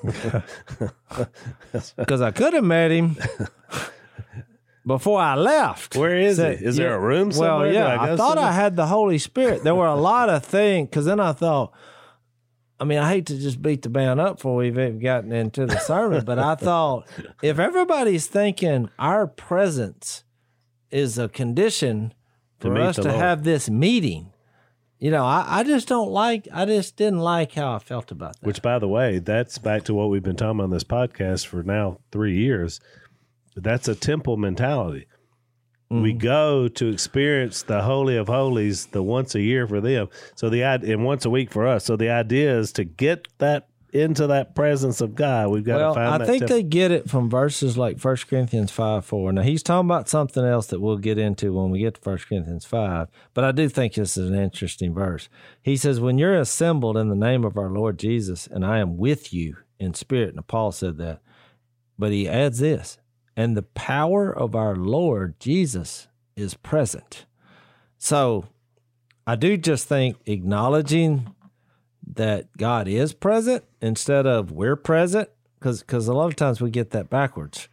[SPEAKER 2] Because I could have met him before I left.
[SPEAKER 3] Where is he? Is there a room somewhere?
[SPEAKER 2] Well, yeah, I thought I had the Holy Spirit. There were a lot of things, because then I thought, I hate to just beat the band up before we've even gotten into the sermon, but I thought, if everybody's thinking our presence is a condition for us to have this meeting, I just didn't like how I felt about that.
[SPEAKER 3] Which, by the way, that's back to what we've been talking about on this podcast for now 3 years. That's a temple mentality. Mm-hmm. We go to experience the Holy of Holies the once a year for them. And once a week for us. So the idea is to get that into that presence of God. We've got to find that.
[SPEAKER 2] I think they get it from verses like 1 Corinthians 5:4. Now, he's talking about something else that we'll get into when we get to 1 Corinthians 5, but I do think this is an interesting verse. He says, when you're assembled in the name of our Lord Jesus, and I am with you in spirit, and Paul said that, but he adds this, and the power of our Lord Jesus is present. So I do just think acknowledging that God is present instead of we're present, because a lot of times we get that backwards.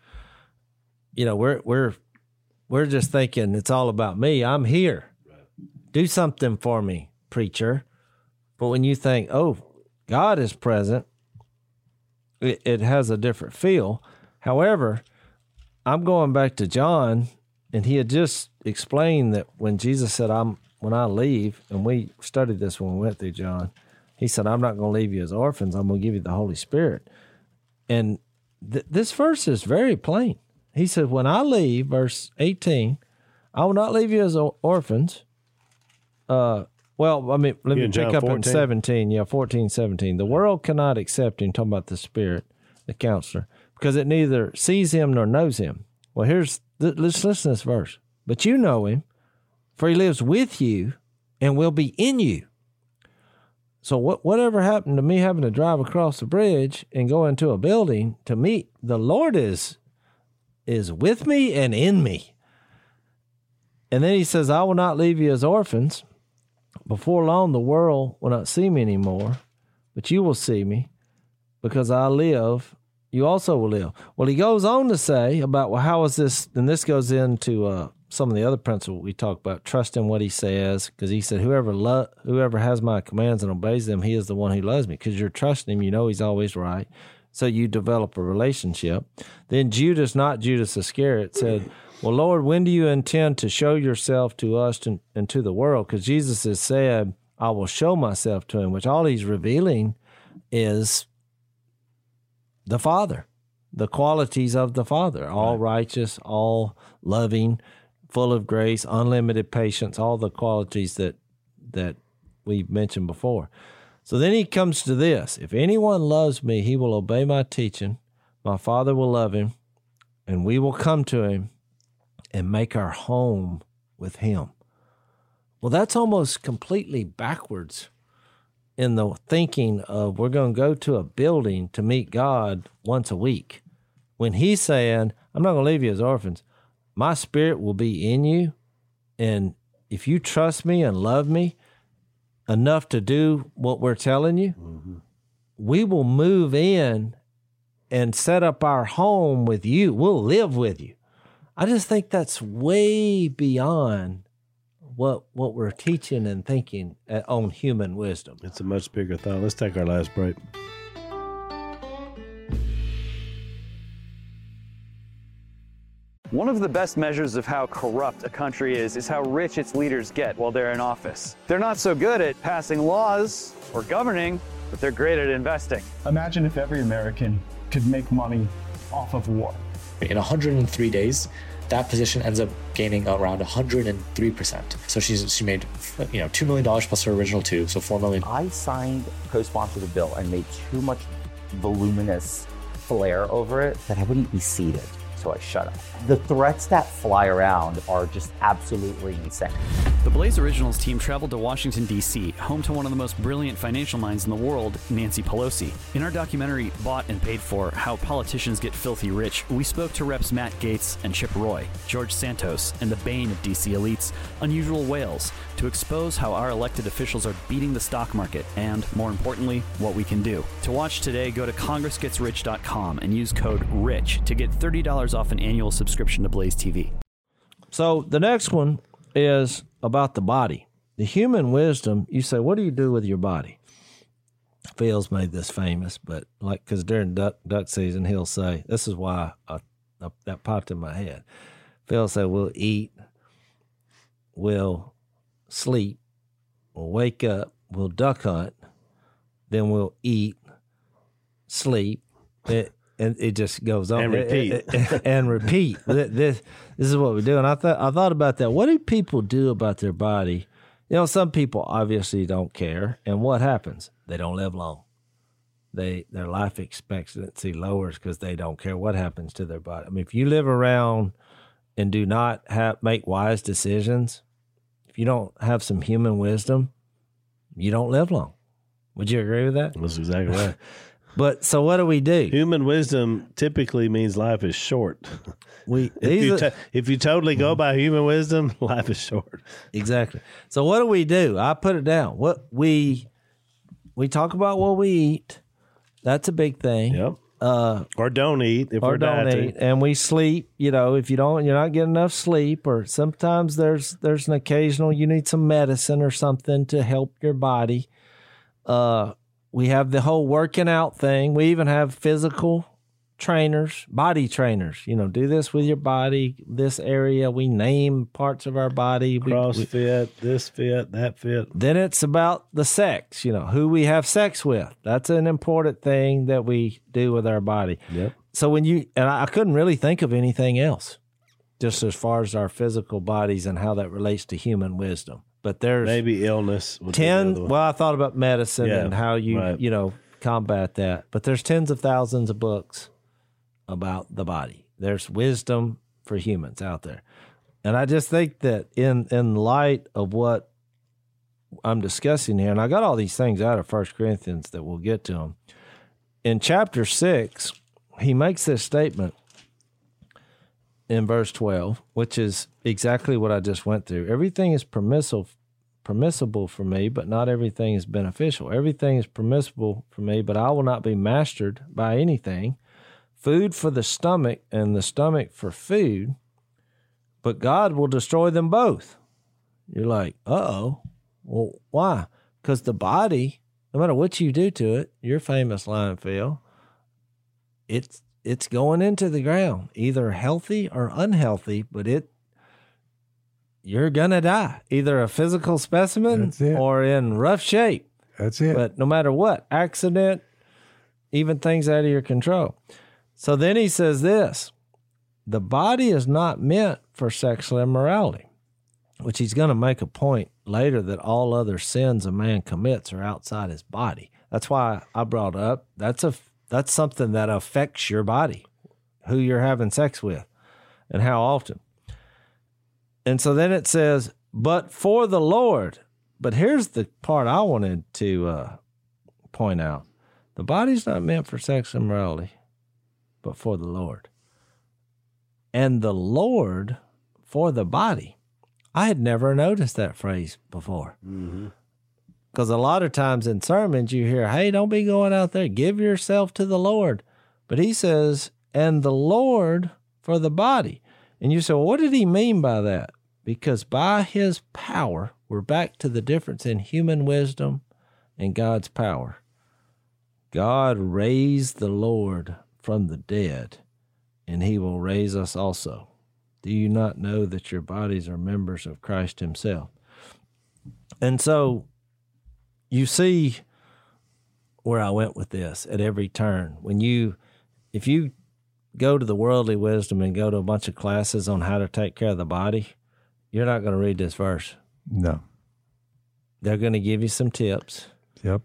[SPEAKER 2] We're just thinking it's all about me. I'm here. Do something for me, preacher. But when you think, oh, God is present, it has a different feel. However, I'm going back to John, and he had just explained that when Jesus said, when I leave, and we studied this when we went through John, he said, I'm not going to leave you as orphans. I'm going to give you the Holy Spirit. And this verse is very plain. He said, when I leave, verse 18, I will not leave you as orphans. Let me pick up 14. In 17. 14, 17. The world cannot accept him, talking about the Spirit, the Counselor, because it neither sees him nor knows him. Well, let's listen to this verse. But you know him, for he lives with you and will be in you. So whatever happened to me having to drive across the bridge and go into a building to meet, the Lord is with me and in me. And then he says, I will not leave you as orphans. Before long, the world will not see me anymore, but you will see me. Because I live, you also will live. Well, he goes on to say about, well, how is this? And this goes into some of the other principles we talk about, trusting what he says, because he said, whoever has my commands and obeys them, he is the one who loves me. Because you're trusting him, he's always right. So you develop a relationship. Then Judas, not Judas Iscariot, said, well, Lord, when do you intend to show yourself to us and to the world? Because Jesus has said, I will show myself to him, which all he's revealing is the Father, the qualities of the Father, all righteous, all loving, full of grace, unlimited patience, all the qualities that we mentioned before. So then he comes to this. If anyone loves me, he will obey my teaching. My Father will love him, and we will come to him and make our home with him. Well, that's almost completely backwards in the thinking of we're going to go to a building to meet God once a week. When he's saying, I'm not going to leave you as orphans. My spirit will be in you. And if you trust me and love me enough to do what we're telling you, we will move in and set up our home with you. We'll live with you. I just think that's way beyond what we're teaching and thinking on human wisdom.
[SPEAKER 3] It's a much bigger thought. Let's take our last break.
[SPEAKER 4] One of the best measures of how corrupt a country is how rich its leaders get while they're in office. They're not so good at passing laws or governing, but they're great at investing.
[SPEAKER 5] Imagine if every American could make money off of war.
[SPEAKER 6] In 103 days, that position ends up gaining around 103%. So she made $2 million plus her original $2, so $4 million.
[SPEAKER 7] I signed, co-sponsored the bill, and made too much voluminous flair over it that I wouldn't be seated. So I shut up. The threats that fly around are just absolutely insane.
[SPEAKER 8] The Blaze Originals team traveled to Washington, D.C., home to one of the most brilliant financial minds in the world, Nancy Pelosi. In our documentary, Bought and Paid For, How Politicians Get Filthy Rich, we spoke to Reps Matt Gaetz and Chip Roy, George Santos, and the bane of D.C. elites, Unusual Whales, to expose how our elected officials are beating the stock market and, more importantly, what we can do. To watch today, go to congressgetsrich.com and use code RICH to get $30 off an annual subscription to Blaze TV.
[SPEAKER 2] So the next one is about the body. The human wisdom, you say, what do you do with your body? Phil's made this famous, but because during duck season, he'll say, this is why that popped in my head. Phil say, we'll eat, we'll sleep, we'll wake up, we'll duck hunt, then we'll eat, sleep, and it just goes on
[SPEAKER 3] and repeat
[SPEAKER 2] and repeat. This is what we do. And I thought about that. What do people do about their body? Some people obviously don't care, and what happens? They don't live long. Their life expectancy lowers because they don't care what happens to their body. I mean, if you live around and do not make wise decisions, if you don't have some human wisdom, you don't live long. Would you agree with that?
[SPEAKER 3] That's exactly right.
[SPEAKER 2] But so what do we do?
[SPEAKER 3] Human wisdom typically means life is short. If you totally go by human wisdom, life is short.
[SPEAKER 2] Exactly. So what do we do? I put it down. What we talk about what we eat. That's a big thing.
[SPEAKER 3] Yep. Or don't eat if we're dieting.
[SPEAKER 2] And we sleep. If you're not getting enough sleep, or sometimes there's an occasional you need some medicine or something to help your body. We have the whole working out thing. We even have physical trainers, body trainers. Do this with your body, this area. We name parts of our body.
[SPEAKER 3] CrossFit, this fit, that fit.
[SPEAKER 2] Then it's about the sex, who we have sex with. That's an important thing that we do with our body.
[SPEAKER 3] Yep.
[SPEAKER 2] So I couldn't really think of anything else, just as far as our physical bodies and how that relates to human wisdom. But there's
[SPEAKER 3] maybe illness.
[SPEAKER 2] Well, I thought about medicine and how you combat that. But there's tens of thousands of books about the body. There's wisdom for humans out there. And I just think that in light of what I'm discussing here, and I got all these things out of 1 Corinthians that we'll get to them. In chapter 6, he makes this statement in verse 12, which is exactly what I just went through. Everything is permissible for me, but not everything is beneficial. Everything is permissible for me, but I will not be mastered by anything. Food for the stomach and the stomach for food, but God will destroy them both. You're like, uh-oh. Well, why? Because the body, no matter what you do to it, your famous line, Phil, it's going into the ground, either healthy or unhealthy, but you're going to die, either a physical specimen or in rough shape.
[SPEAKER 1] That's it.
[SPEAKER 2] But no matter what, accident, even things out of your control. So then he says this, the body is not meant for sexual immorality. which he's going to make a point later that all other sins a man commits are outside his body. That's why I brought up that's something that affects your body, who you're having sex with and how often. And so then it says, but for the Lord. But here's the part I wanted to point out. The body's not meant for sexual immorality, but for the Lord. And the Lord for the body. I had never noticed that phrase before. Because a lot of times in sermons you hear, hey, don't be going out there. Give yourself to the Lord. But he says, and the Lord for the body. And you say, well, what did he mean by that? Because by his power, we're back to the difference in human wisdom and God's power. God raised the Lord from the dead, and he will raise us also. Do you not know that your bodies are members of Christ himself? And so you see where I went with this at every turn. If you go to the worldly wisdom and go to a bunch of classes on how to take care of the body, you're not going to read this verse.
[SPEAKER 1] No.
[SPEAKER 2] They're going to give you some tips.
[SPEAKER 1] Yep.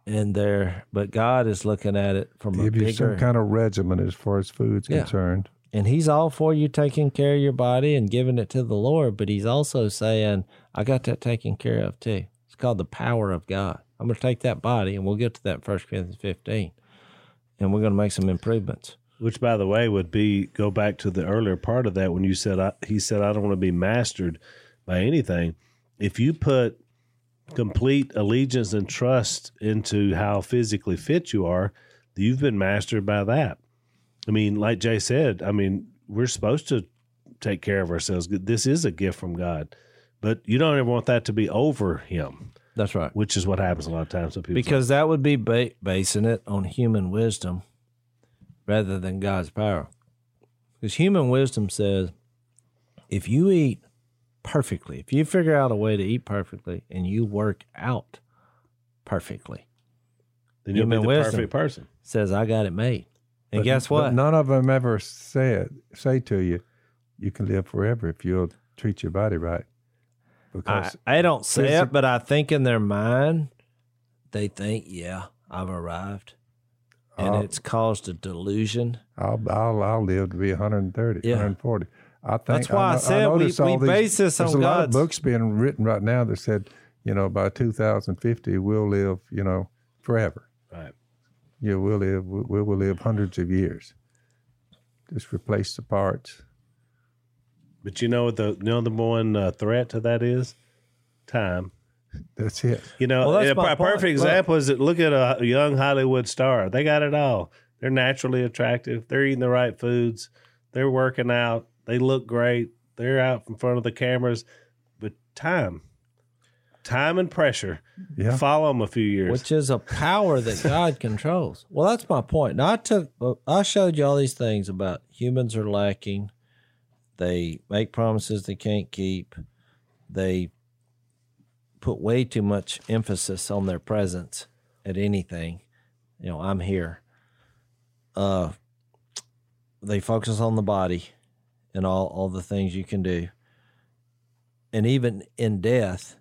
[SPEAKER 2] But God is looking at it from a bigger...
[SPEAKER 1] Give you some kind of regimen as far as food's concerned.
[SPEAKER 2] And he's all for you taking care of your body and giving it to the Lord, but he's also saying, I got that taken care of too. It's called the power of God. I'm going to take that body, and we'll get to that in 1 Corinthians 15, and we're going to make some improvements.
[SPEAKER 3] Which, by the way, would go back to the earlier part of that when you said, he said, I don't want to be mastered by anything. If you put complete allegiance and trust into how physically fit you are, you've been mastered by that. I mean, like Jay said, we're supposed to take care of ourselves. This is a gift from God, but you don't ever want that to be over him.
[SPEAKER 2] That's right.
[SPEAKER 3] Which is what happens a lot of times.
[SPEAKER 2] Because that would be basing it on human wisdom rather than God's power. Because human wisdom says, if you eat perfectly, if you figure out a way to eat perfectly and you work out perfectly,
[SPEAKER 3] then you'll be the perfect person.
[SPEAKER 2] Says, I got it made. And guess what?
[SPEAKER 1] But none of them ever say to you, you can live forever if you'll treat your body right. Because
[SPEAKER 2] I don't say it, but I think in their mind, they think, yeah, I've arrived. And it's caused a delusion.
[SPEAKER 1] I'll live to be 130, 140. I think
[SPEAKER 2] that's why I said we base this on God's.
[SPEAKER 1] There's a lot of books being written right now that said, by 2050 we'll live, forever.
[SPEAKER 3] Right.
[SPEAKER 1] Yeah, we will live hundreds of years. Just replace the parts.
[SPEAKER 3] But you know what the number one threat to that is? Time.
[SPEAKER 1] That's it.
[SPEAKER 3] A perfect example is that look at a young Hollywood star. They got it all. They're naturally attractive. They're eating the right foods. They're working out. They look great. They're out in front of the cameras. But time and pressure follow them a few years.
[SPEAKER 2] Which is a power that God controls. Well, that's my point. Now, I showed you all these things about humans are lacking. They make promises they can't keep. They put way too much emphasis on their presence at anything. I'm here. They focus on the body and all the things you can do. And even in death,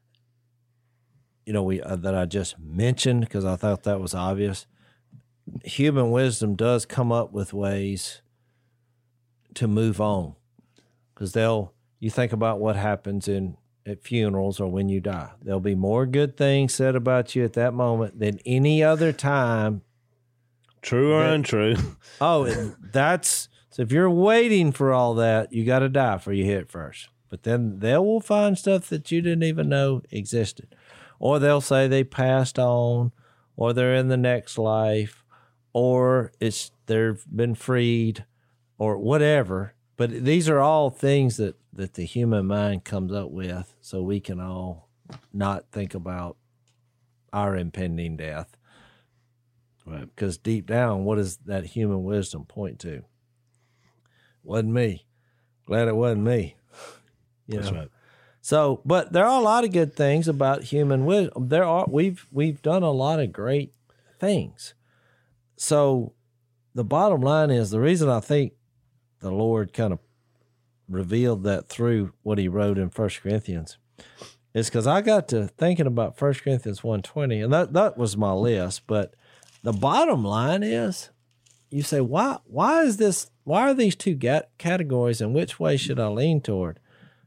[SPEAKER 2] that I just mentioned because I thought that was obvious, human wisdom does come up with ways to move on. Because you think about what happens at funerals or when you die. There'll be more good things said about you at that moment than any other time.
[SPEAKER 3] True or untrue.
[SPEAKER 2] So if you're waiting for all that, you got to die before you hit it first. But then they will find stuff that you didn't even know existed. Or they'll say they passed on, or they're in the next life, or they've been freed, or whatever. But these are all things that the human mind comes up with so we can all not think about our impending death. Right. Because deep down, what does that human wisdom point to? Wasn't me. Glad it wasn't me.
[SPEAKER 3] That's right.
[SPEAKER 2] So, but there are a lot of good things about human wisdom. We've done a lot of great things. So the bottom line is the reason I think the Lord kind of revealed that through what he wrote in 1 Corinthians is because I got to thinking about 1 Corinthians 1:20, and that was my list. But the bottom line is, you say, why is this? Why are these two categories, and which way should I lean toward?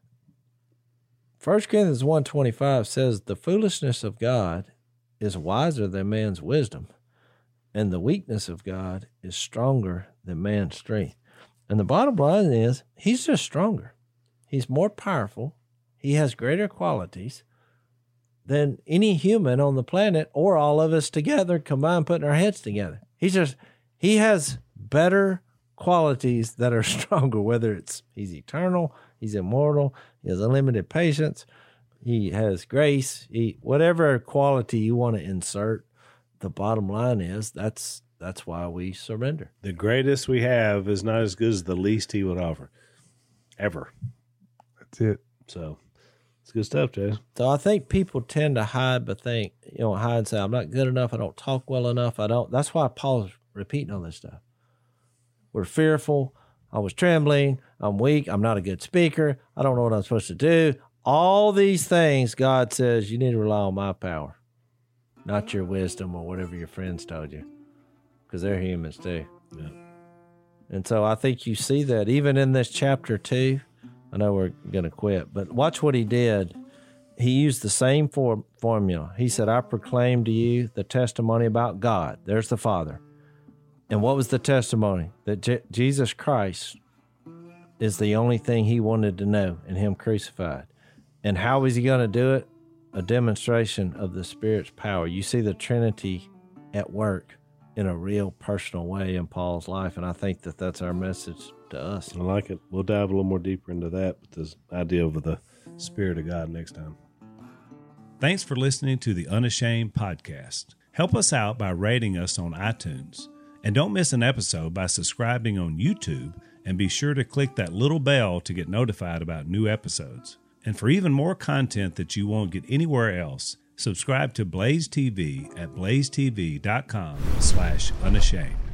[SPEAKER 2] 1 Corinthians 1:25 says, the foolishness of God is wiser than man's wisdom, and the weakness of God is stronger than man's strength. And the bottom line is, he's just stronger. He's more powerful. He has greater qualities than any human on the planet, or all of us together combined putting our heads together. He has better qualities that are stronger, whether he's eternal, he's immortal, he has unlimited patience, he has grace, whatever quality you want to insert. The bottom line is that's why we surrender.
[SPEAKER 3] The greatest we have is not as good as the least he would offer, ever.
[SPEAKER 1] That's it.
[SPEAKER 3] So it's good stuff, Jay.
[SPEAKER 2] So I think people tend to hide and say, I'm not good enough, I don't talk well enough, that's why Paul's repeating all this stuff. We're fearful, I was trembling, I'm weak, I'm not a good speaker, I don't know what I'm supposed to do. All these things, God says, you need to rely on my power, not your wisdom or whatever your friends told you, because they're humans too.
[SPEAKER 3] Yeah.
[SPEAKER 2] And so I think you see that even in this chapter 2. I know we're going to quit, but watch what he did. He used the same formula. He said, I proclaim to you the testimony about God. There's the Father. And what was the testimony? That Jesus Christ is the only thing he wanted to know, and him crucified. And how was he going to do it? A demonstration of the Spirit's power. You see the Trinity at work in a real personal way in Paul's life, and I think that's our message to us.
[SPEAKER 3] I like it. We'll dive a little more deeper into that with this idea of the Spirit of God next time.
[SPEAKER 9] Thanks for listening to the Unashamed podcast. Help us out by rating us on iTunes. And don't miss an episode by subscribing on YouTube, and be sure to click that little bell to get notified about new episodes. And for even more content that you won't get anywhere else, subscribe to Blaze TV at blazetv.com/unashamed.